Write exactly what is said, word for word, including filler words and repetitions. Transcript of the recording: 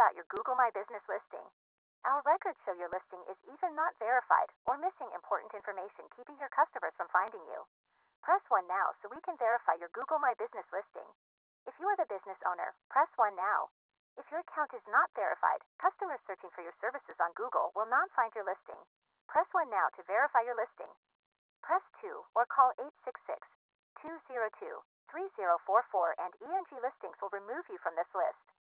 about your Google My Business listing? Our records show your listing is either not verified or missing important information, keeping your customers from finding you. Press one now so we can verify your Google My Business listing. If you are the business owner, press one now. If your account is not verified, customers searching for your services on Google will not find your listing. Press one now to verify your listing. Press two or call eight six six, two zero two, three zero four four and E N G Listings will remove you from this list.